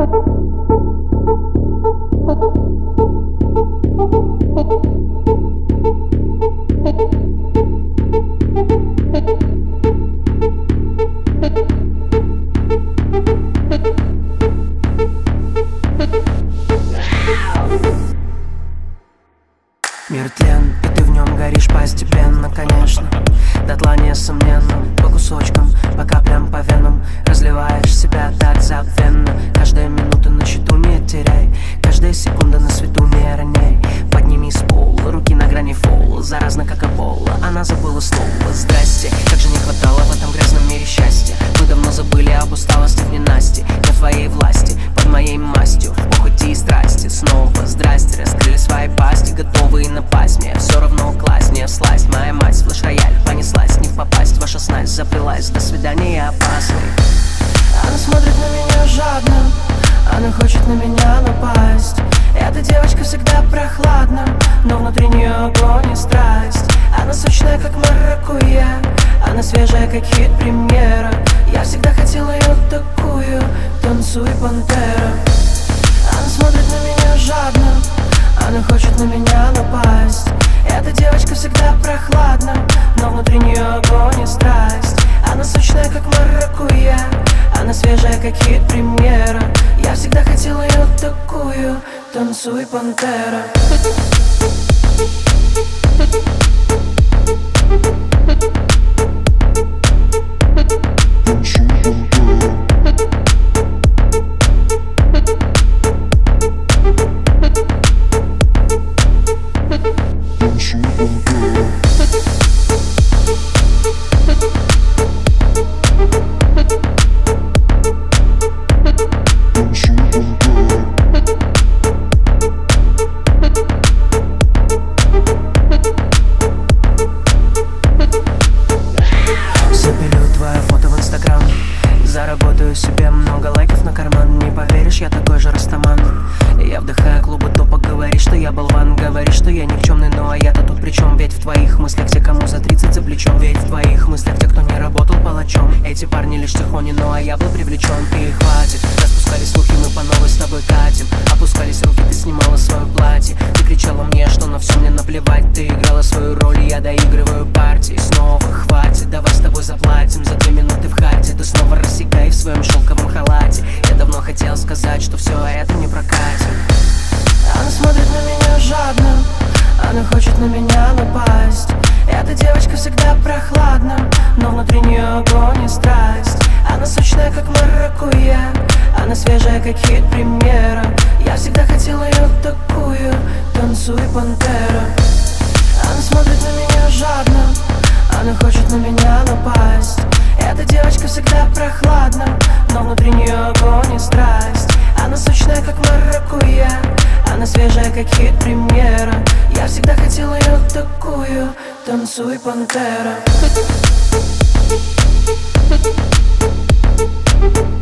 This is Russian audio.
Мир тлен, и ты в нем горишь постепенно, конечно. Дотла несомненно, по кусочкам, по каплям, по венам. Разливаешь себя так забвенно. Каждая минута на счету не теряй, каждая секунда на свету не роняй. Подними с пола, руки на грани фола. Заразно как эбола, она забыла слово. Здрасте, как же не хватало в этом грязном мире счастья. Мы давно забыли об усталости в ненастье. На твоей власти, под моей мастью, в похоти и страсти. Снова здрасте, раскрыли свои пасти, готовые напасть. Мне все равно класть, не всласть. Моя мать, флеш-рояль, понеслась, не в попасть. Ваша снасть заплелась, до свидания, опасный. Она смотрит на меня жадно, она хочет на меня напасть. Эта девочка всегда прохладна, но внутри нее огонь и страсть. Она сочная, как маракуйя, она свежая, как хит-премьера. Я всегда хотел ее такую, танцуй, пантера. Она смотрит на меня жадно, она хочет на меня напасть. Эта девочка всегда прохладна, но внутри нее огонь и страсть. Она сочная, как маракуйя, она свежая, как хит-премьера. Я всегда хотел ее такую, танцуй, пантера. Заработаю себе много лайков на карман. Не поверишь, я такой же растаман. Я вдыхаю клубы топа, говоришь, что я болван. Говоришь, что я никчемный, ну а я-то тут при чем? Ведь в твоих мыслях те, кому за 30 за плечом. Ведь в твоих мыслях те, кто не работал палачом. Эти парни лишь тихони, ну а я был привлечен. И хватит, распускали слухи, мы по новой с тобой катим. Опускались руки, ты снимала свое платье. Ты кричала мне, что на все мне наплевать. Ты играла свою роль, и я доигрываю партии. Снова хватит, давай с тобой заплатим. За 2 минуты в хате ты снова рассекай в своем шелковом халате. Я давно хотел сказать, что все это не прокатит. Она смотрит на меня жадно, она хочет на меня напасть. Эта девочка всегда прохладна, но внутри нее огонь и страсть. Она сочная, как маракуйя, она свежая, как хит-премьера. Я всегда хотел ее такую, танцуй, пантера. Она смотрит на меня жадно, она хочет на меня напасть. Эта девочка всегда прохладна, но внутри нее огонь и страсть. Она сочная, как маракуйя, она свежая, как хит-премьера. Я всегда хотел ее такую, танцуй, пантера.